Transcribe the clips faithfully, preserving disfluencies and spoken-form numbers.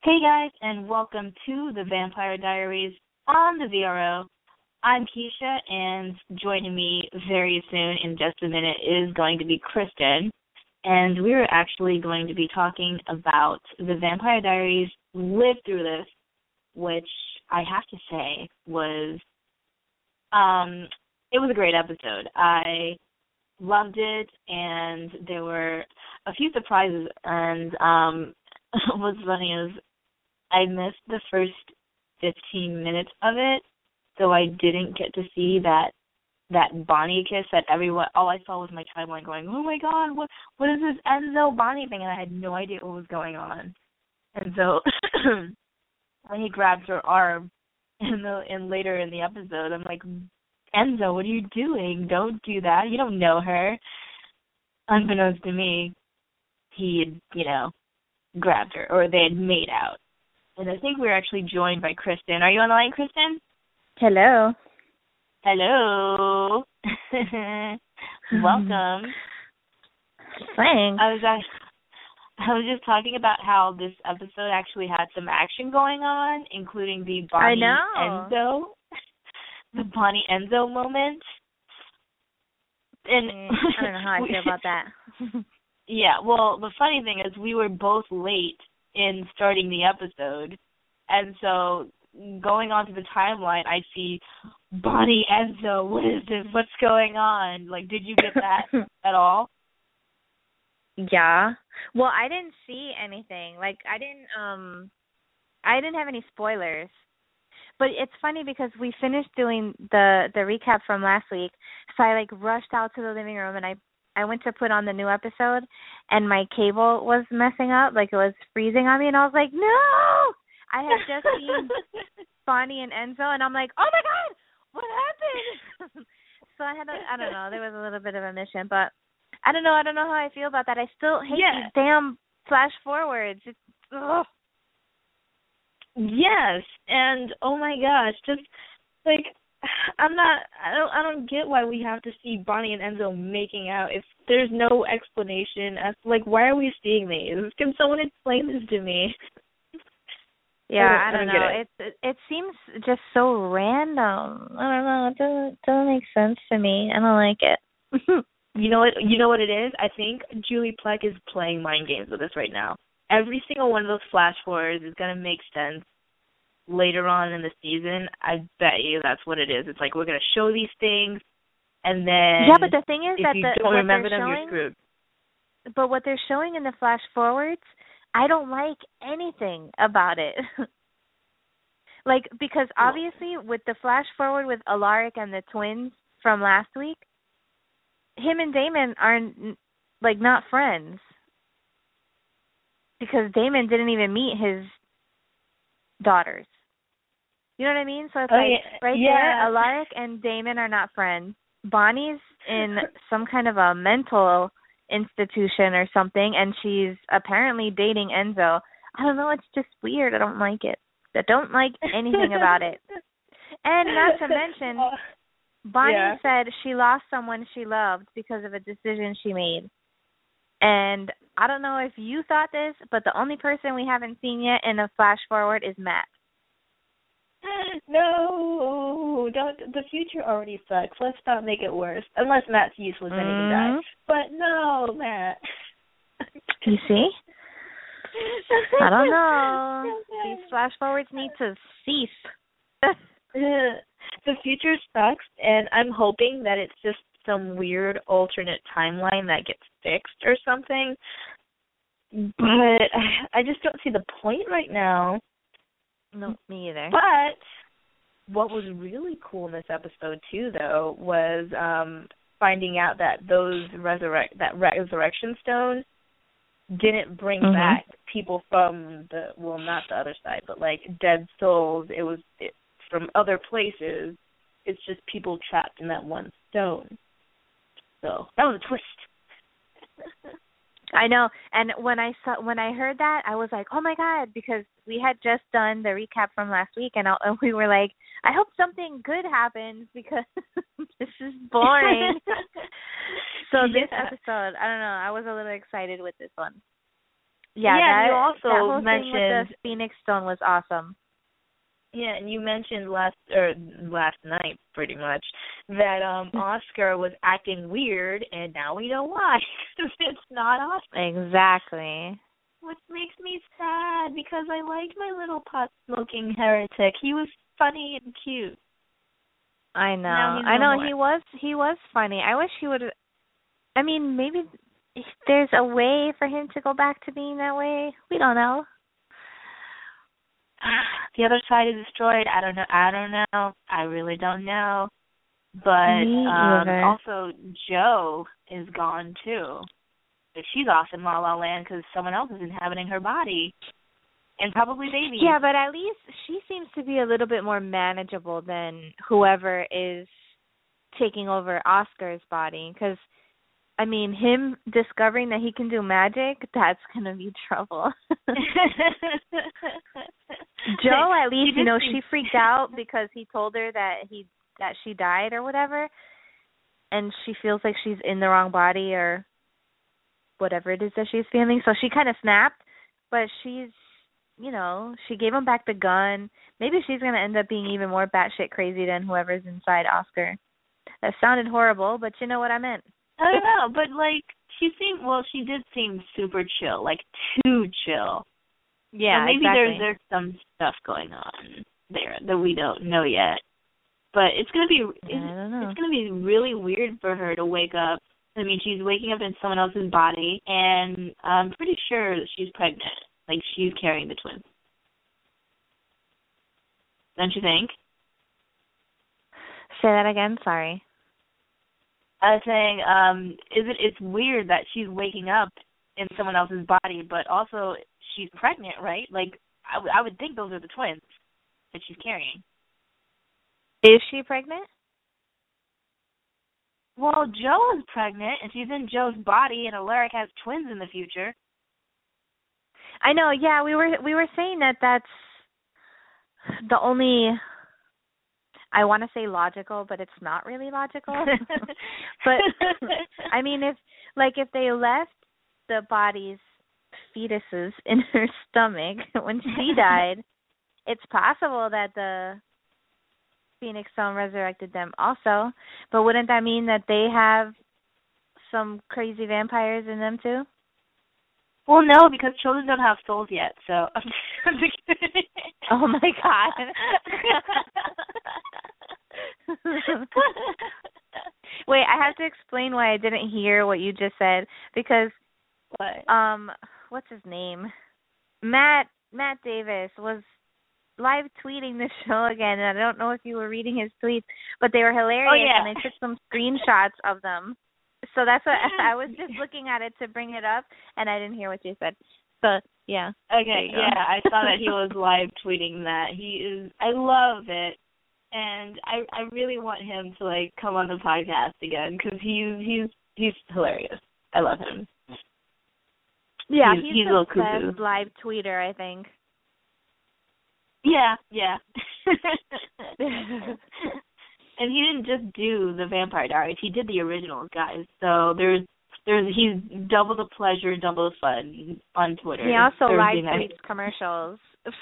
Hey guys, and welcome to the Vampire Diaries on the V R O. I'm Keisha, and joining me very soon in just a minute is going to be Kristen. And we're actually going to be talking about the Vampire Diaries Live Through This, which I have to say was, um, it was a great episode. I loved it, and there were a few surprises, and um, what's funny is I missed the first fifteen minutes of it, so I didn't get to see that that Bonnie kiss that everyone, all I saw was my timeline going, oh my god, what what is this Enzo Bonnie thing? And I had no idea what was going on. And so when he grabs her arm in the in later in the episode, I'm like, Enzo, what are you doing? Don't do that. You don't know her. Unbeknownst to me, he had, you know, grabbed her, or they had made out. And I think we're actually joined by Kristen. Are you on the line, Kristen? Hello. Hello. Welcome. Thanks. I was actually, I was just talking about how this episode actually had some action going on, including the Bonnie Enzo, the Bonnie Enzo moment. And mm, I don't know how I feel about that. Yeah, well, the funny thing is we were both late in starting the episode, and so going onto the timeline, I see Bonnie Enzo. What is this? What's going on? Like, did you get that at all? Yeah. Well, I didn't see anything. Like, I didn't. Um, I didn't have any spoilers. But it's funny because we finished doing the the recap from last week, so I like rushed out to the living room and I. I went to put on the new episode, and my cable was messing up, like it was freezing on me, and I was like, no! I had just seen Bonnie and Enzo, and I'm like, oh my god, what happened? So I had, a, I don't know, there was a little bit of a mission, but I don't know, I don't know how I feel about that. I still hate yeah. these damn flash forwards. It's, ugh. Yes, and oh my gosh, just like, I'm not. I don't. I don't get why we have to see Bonnie and Enzo making out if there's no explanation as to, like, why are we seeing these? Can someone explain this to me? Yeah, I don't, I don't, I don't know. It. It, it it seems just so random. I don't know. It doesn't doesn't make sense to me. I don't like it. You know what? You know what it is? I think Julie Plec is playing mind games with us right now. Every single one of those flash forwards is gonna make sense later on in the season. I bet you that's what it is. It's like, we're going to show these things, and then yeah, but the thing is if that you the, don't what remember they're them, showing, you're screwed. But what they're showing in the flash forwards, I don't like anything about it. Like, because obviously with the flash forward with Alaric and the twins from last week, him and Damon are, like, not friends. Because Damon didn't even meet his daughters. You know what I mean? So it's oh, like, yeah. right yeah. there, Alaric and Damon are not friends. Bonnie's in some kind of a mental institution or something, and she's apparently dating Enzo. I don't know, it's just weird. I don't like it. I don't like anything about it. And not to mention, Bonnie yeah. said she lost someone she loved because of a decision she made. And I don't know if you thought this, but the only person we haven't seen yet in a flash forward is Matt. No, don't. The future already sucks. Let's not make it worse. Unless Matt's useless and mm-hmm. he can die. But no, Matt. You see? I don't know. These flash forwards need to cease. The future sucks, and I'm hoping that it's just some weird alternate timeline that gets fixed or something. But I just don't see the point right now. No, me either. But what was really cool in this episode too, though, was um, finding out that those resurrect that resurrection stone didn't bring mm-hmm. back people from the well, not the other side, but like dead souls. It was it, from other places. It's just people trapped in that one stone. So that was a twist. I know, and when I saw when I heard that, I was like, "Oh my god!" Because we had just done the recap from last week, and, I, and we were like, "I hope something good happens because this is boring." So this yeah. episode, I don't know, I was a little excited with this one. yeah, yeah, that and you that also whole thing with the mentioned Phoenix Stone was awesome. yeah, and you mentioned last or last night pretty much that um Oscar was acting weird, and now we know why. It's not Oscar, Exactly. which makes me sad because I liked my little pot smoking heretic. He was funny and cute. I know. Now he's I no know more. he was he was funny. I wish he would. I mean, maybe there's a way for him to go back to being that way. We don't know. The other side is destroyed. I don't know. I don't know. I really don't know. But Me um either. also, Jo is gone too. But she's off in La La Land because someone else is inhabiting her body, and probably babies. Yeah, but at least she seems to be a little bit more manageable than whoever is taking over Oscar's body. Because, I mean, him discovering that he can do magic, that's going to be trouble. Jo, at least, you know, she freaked out because he told her that he that she died or whatever, and she feels like she's in the wrong body or whatever it is that she's feeling. So she kind of snapped, but she's, you know, she gave him back the gun. Maybe she's going to end up being even more batshit crazy than whoever's inside Oscar. That sounded horrible, but you know what I meant. I don't know, but, like, she seemed, well, she did seem super chill, like, too chill. Yeah, so maybe exactly. there's there's some stuff going on there that we don't know yet. But it's gonna be it's, I don't know. it's gonna be really weird for her to wake up. I mean, she's waking up in someone else's body, and I'm pretty sure that she's pregnant. Like, she's carrying the twins. Don't you think? Say that again. Sorry. I was saying, um, is it? It's weird that she's waking up in someone else's body, but also she's pregnant, right? Like, I, w- I would think those are the twins that she's carrying. Is she pregnant? Well, Jo is pregnant, and she's in Jo's body, and Alaric has twins in the future. I know. Yeah, we were we were saying that that's the only. I want to say logical, but it's not really logical. But I mean, if like if they left the body's fetuses in her stomach when she died, it's possible that the Phoenix Stone resurrected them also. But wouldn't that mean that they have some crazy vampires in them too? Well, no, because children don't have souls yet, so. Oh my god. Wait, I have to explain why I didn't hear what you just said because what? um what's his name? Matt Matt Davis was live tweeting the show again, and I don't know if you were reading his tweets, but they were hilarious. Oh, yeah. And they took some screenshots of them. So that's what I was just looking at it to bring it up, and I didn't hear what you said. So yeah. Okay, yeah, I saw that he was live tweeting that. He is. I love it, and I I really want him to like come on the podcast again because he's he's he's hilarious. I love him. Yeah, he's, he's, he's the a little best cuckoo. live tweeter, I think. Yeah, yeah. And he didn't just do the Vampire Diaries; he did the originals, guys. So there's, there's, he's double the pleasure, double the fun on Twitter. He also Thursday live night. tweets commercials.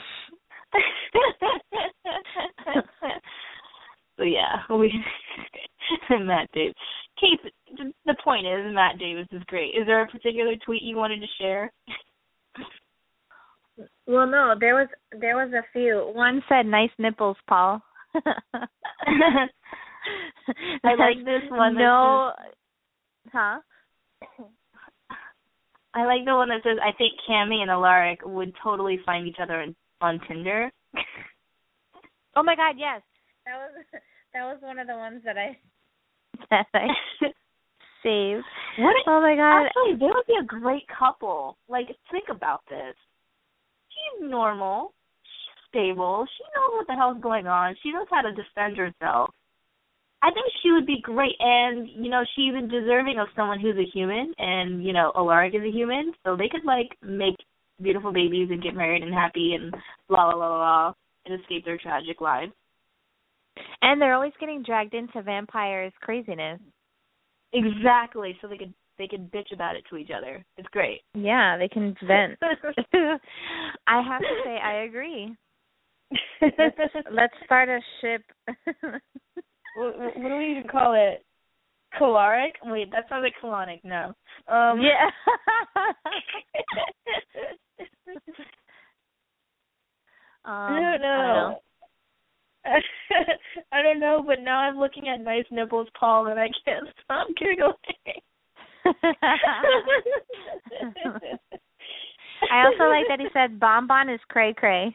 So yeah, we Matt Davis. Keith, the point is, Matt Davis is great. Is there a particular tweet you wanted to share? Well, no, there was there was a few. One said, "Nice nipples, Paul." I like this one. No, huh? I like the one that says, "I think Cammy and Alaric would totally find each other on Tinder." Oh my God, yes, that was that was one of the ones that I that I saved. What? Oh my God! Actually, they would be a great couple. Like, think about this. She's normal. She's stable. She knows what the hell's going on. She knows how to defend herself. I think she would be great, and, you know, she's even deserving of someone who's a human, and, you know, Alaric is a human, so they could, like, make beautiful babies and get married and happy and blah, blah, blah, blah, blah, and escape their tragic lives. And they're always getting dragged into vampires' craziness. Exactly, so they could they can bitch about it to each other. It's great. Yeah, they can vent. I have to say, I agree. Let's, let's start a ship. what, what do we even call it? Caloric? Wait, that sounds like colonic. No. Um, yeah. um, I don't know. I don't know. I don't know, but now I'm looking at Nice Nipples Paul and I can't stop giggling. I also like that he said Bonbon is cray cray.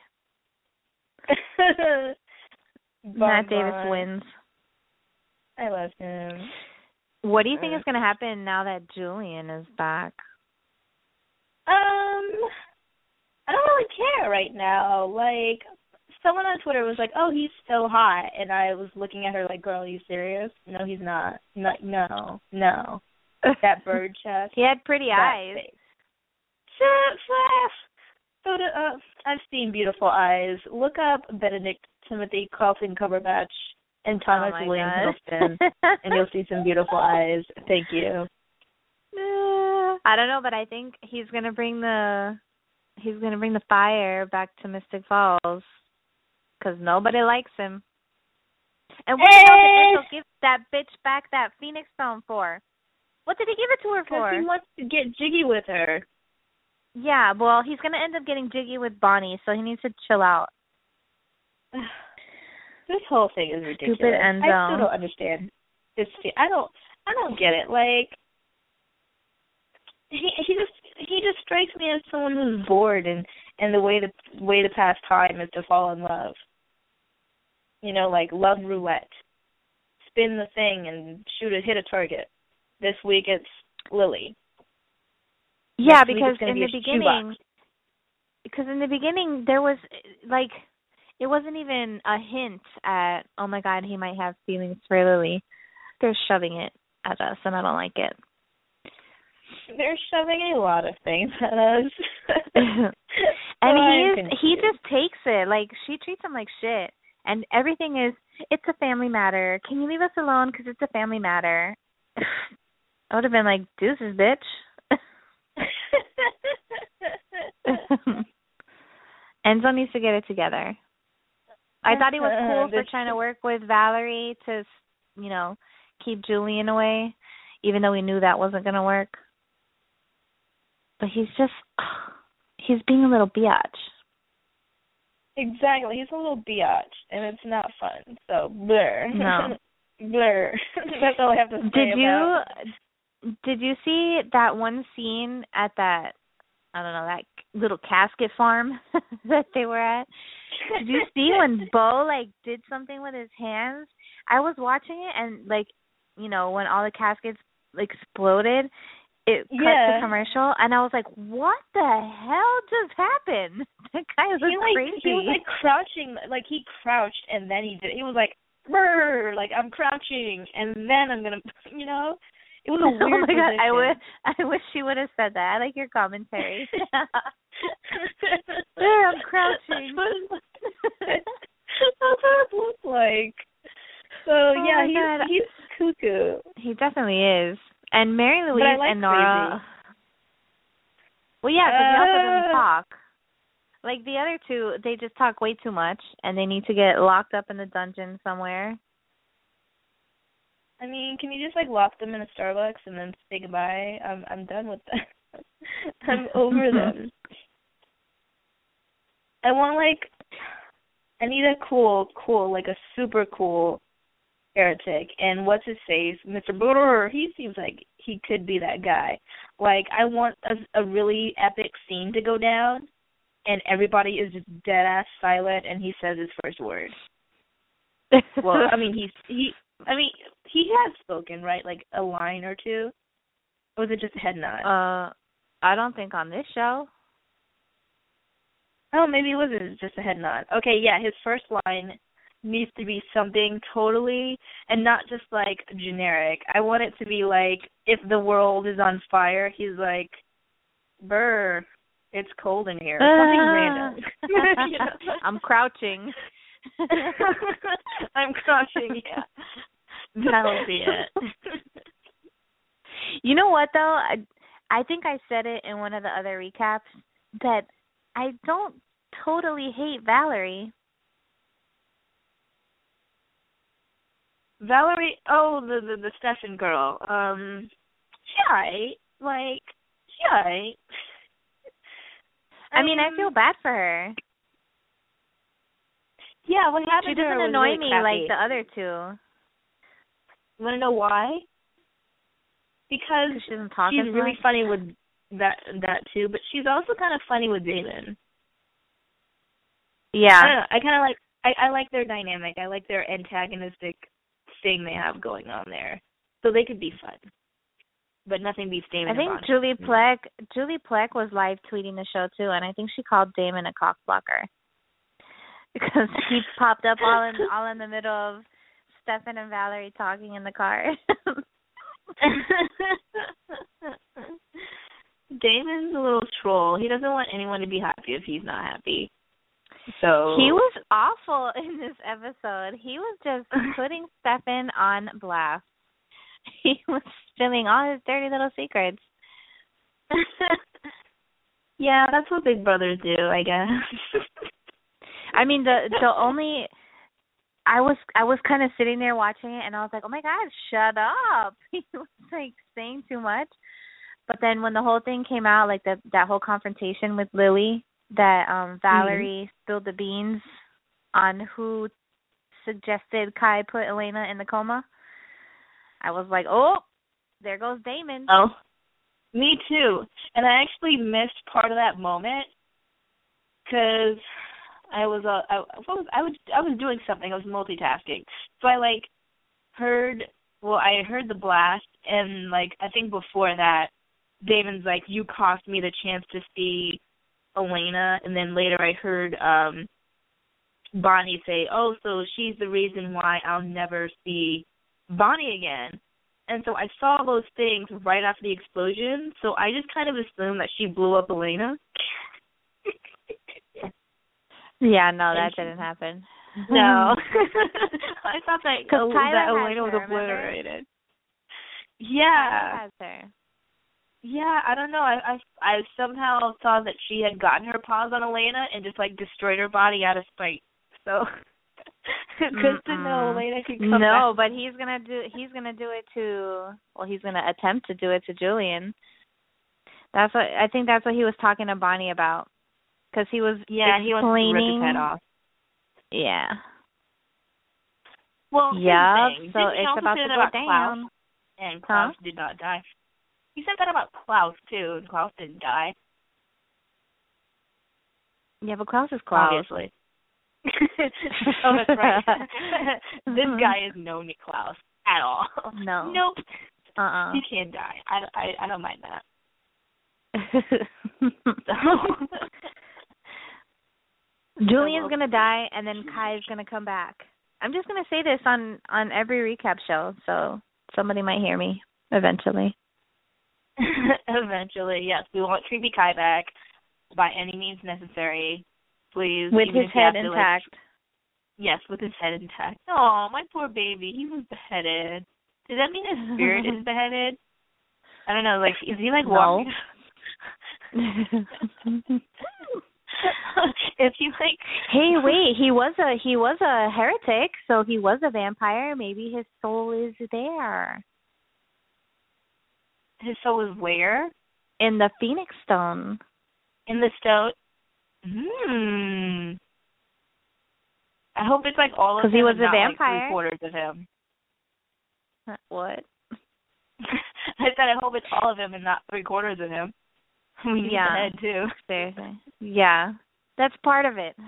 Matt Davis wins. I love him. What do you think is going to happen now that Julian is back? Um, I don't really care right now. Like, someone on Twitter was like, "Oh, he's so hot," and I was looking at her like, "Girl, are you serious? No, he's not. No, no, no." That bird chest. He had pretty eyes. Shut up. Photo. Uh, I've seen beautiful eyes. Look up Benedict Timothy Coffin Cumberbatch and Thomas oh William Hiddleston, and you'll see some beautiful eyes. Thank you. I don't know, but I think he's gonna bring the he's gonna bring the fire back to Mystic Falls because nobody likes him. And what the hell did Mitchell give that bitch back that Phoenix Stone for? What did he give it to her for? Because he wants to get jiggy with her. Yeah, well, he's gonna end up getting jiggy with Bonnie, so he needs to chill out. This whole thing is ridiculous. Stupid Enzo. I still don't understand. This, I don't. I don't get it. Like, he he just he just strikes me as someone who's bored, and and the way to way to pass time is to fall in love. You know, like love roulette. Spin the thing and shoot a hit a target. This week it's Lily. Yeah, Next because be in the beginning, because in the beginning there was like. It wasn't even a hint at, oh, my God, he might have feelings for Lily. They're shoving it at us, and I don't like it. They're shoving a lot of things at us. and he's, he just takes it. Like, she treats him like shit. And everything is, it's a family matter. Can you leave us alone because it's a family matter? I would have been like, deuces, bitch. Enzo needs to get it together. I thought he was cool for trying to work with Valerie to, you know, keep Julian away, even though we knew that wasn't going to work. But he's just, he's being a little biatch. Exactly. He's a little biatch, and it's not fun. So, blur. No. Blur. That's all I have to say did about you, Did you see that one scene at that, I don't know, that little casket farm that they were at? Did you see when Bo, like, did something with his hands? I was watching it, and, like, you know, when all the caskets like, exploded, it cut yeah. the commercial, and I was like, what the hell just happened? That guy was he, like, crazy. He was, like, crouching. Like, he crouched, and then he did. He was like, brr, like, I'm crouching, and then I'm going to, you know? It was a weird Oh, my position. God. I, would, I wish you would have said that. I like your commentary. There, I'm crouching. That's what it looked like. So, oh yeah, he's, he's cuckoo. He definitely is. And Mary Louise like and Nora. crazy. Well, yeah, because uh, he also doesn't talk. Like, the other two, they just talk way too much, and they need to get locked up in the dungeon somewhere. I mean, can you just, like, lock them in a Starbucks and then say goodbye? I'm I'm done with that. I'm over them. I want, like, I need a cool, cool, like a super cool heretic. And what's his face? Mister Brrr, he seems like he could be that guy. Like, I want a, a really epic scene to go down, and everybody is just dead-ass silent, and he says his first word. Well, I mean, he's, he, I mean, he has spoken, right? Like, a line or two? Or was it just a head nod? Uh, I don't think on this show. Oh, maybe it was just a head nod. Okay, yeah, his first line needs to be something totally, and not just, like, generic. I want it to be, like, if the world is on fire, he's like, brr, it's cold in here. Something random. You know? I'm crouching. I'm crouching, yeah. That'll be it. You know what though? I, I think I said it in one of the other recaps that I don't totally hate Valerie. Valerie, oh, the the, the Stefan girl. Um, she alright. Like, she alright. I, I mean, I feel bad for her. Yeah, what happened she to her doesn't was annoy really me crappy. like the other two. You want to know why? Because she doesn't talk she's as really much? funny with that that too, but she's also kind of funny with Damon. Yeah. I don't know. I kind of like I, I like their dynamic. I like their antagonistic thing they have going on there. So they could be fun. But nothing beats Damon. I think and Julie Plec Julie Plec was live tweeting the show too, and I think she called Damon a cockblocker. Because he popped up all in all in the middle of Stefan and Valerie talking in the car. Damon's a little troll. He doesn't want anyone to be happy if he's not happy. So he was awful in this episode. He was just putting Stefan on blast. He was spilling all his dirty little secrets. Yeah, that's what big brothers do, I guess. I mean, the the only I was I was kind of sitting there watching it, and I was like, oh my God, shut up! He was like saying too much. But then when the whole thing came out, like that that whole confrontation with Louis, that um Valerie mm-hmm. spilled the beans on who suggested Kai put Elena in the coma, I was like, oh, there goes Damon. Oh, me too. And I actually missed part of that moment because I was uh, I, what was I was I was doing something. I was multitasking, so I like heard. Well, I heard the blast, and like I think before that, Damon's like, "You cost me the chance to see Elena," and then later I heard um, Bonnie say, "Oh, so she's the reason why I'll never see Bonnie again." And so I saw those things right after the explosion, so I just kind of assumed that she blew up Elena. Yeah, no, that didn't happen. No. I thought that, uh, that Elena was obliterated. Yeah. Tyler has her. Yeah, I don't know. I, I I somehow saw that she had gotten her paws on Elena and just like destroyed her body out of spite. So good to know Elena could come No, back. but he's gonna do he's gonna do it to well, he's gonna attempt to do it to Julian. That's what I think. That's what he was talking to Bonnie about. Because he was yeah, he wants to rip his head off. Yeah. Well, yeah. So Didn't it's about to go about down. Klaus, and Klaus huh? did not die. He said that about Klaus too, and Klaus didn't die. Yeah, but Klaus is Klaus. Obviously. Oh, that's right. This guy is no Nick Klaus at all. No. Nope. Uh. Uh-uh. He can't die. I, I, I don't mind that. Julian's gonna die, and then Kai's gonna come back. I'm just gonna say this on on every recap show, so somebody might hear me eventually. Eventually, yes. We want creepy Kai back by any means necessary, please. With Even his if you head have to, intact. Like, yes, with his head intact. Oh, my poor baby. He was beheaded. Does that mean his spirit is beheaded? I don't know. Like, is he like no. walking? If you like, hey, wait, he was a he was a heretic, so he was a vampire. Maybe his soul is there. His soul is where? In the Phoenix Stone. In the stone. Hmm. I hope it's like all of him. Because he was and a not, vampire. Like three quarters of him. What? I said I hope it's all of him and not three quarters of him. We need yeah. the head too. Seriously. Yeah. That's part of it.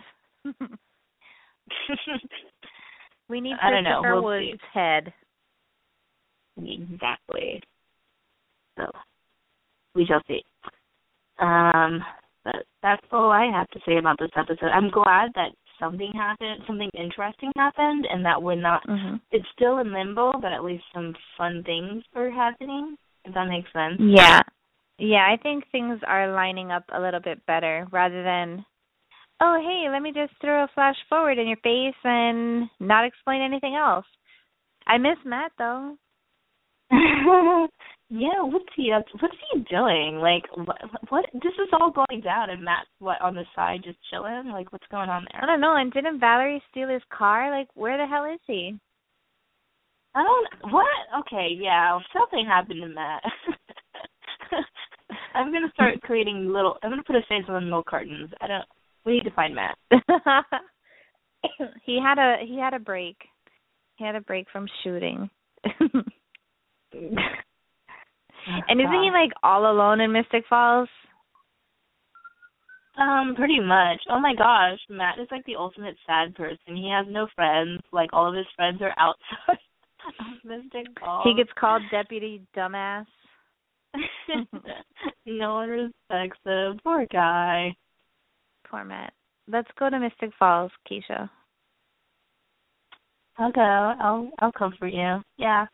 We need I don't know. Christopher We'll Wood's see. head. Exactly. So we shall see. Um, but that's all I have to say about this episode. I'm glad that something happened, something interesting happened, and that we're not. Mm-hmm. It's still in limbo, but at least some fun things are happening. If that makes sense. Yeah. Yeah, I think things are lining up a little bit better rather than, oh, hey, let me just throw a flash forward in your face and not explain anything else. I miss Matt, though. Yeah, what's he up? What's he doing? Like, what? What? This is all going down, and Matt's what on the side, just chilling. Like, what's going on I there? don't know. And didn't Valerie steal his car? Like, where the hell is he? I don't. What? Okay, yeah, something happened to Matt. I'm gonna start creating little. I'm gonna put his face on milk cartons. I don't. We need to find Matt. he had a he had a break. He had a break from shooting. And isn't he like all alone in Mystic Falls? Um, pretty much. Oh my gosh, Matt is like the ultimate sad person. He has no friends. Like all of his friends are outside of Mystic Falls. He gets called Deputy Dumbass. No one respects him. Poor guy. Poor Matt. Let's go to Mystic Falls, Keisha. I'll go. I'll I'll comfort you. Yeah.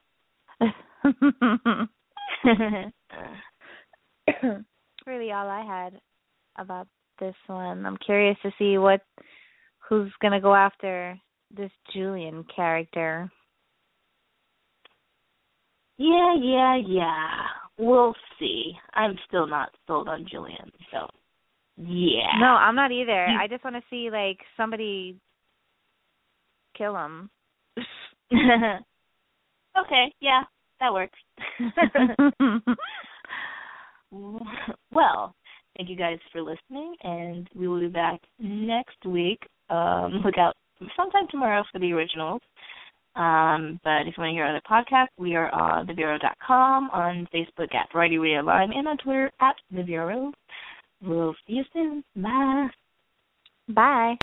Really all I had about this one. I'm curious to see what who's gonna go after this Julian character. Yeah, yeah, yeah. We'll see. I'm still not sold on Julian, so yeah. No, I'm not either. I just want to see like somebody kill him. Okay, yeah, that works. Well, thank you guys for listening, and we will be back next week. Um, look out sometime tomorrow for the originals. Um, but if you want to hear other podcasts, we are on the bureau dot com, on Facebook at Variety Radio Live, and on Twitter at The Bureau. We'll see you soon. Bye. Bye.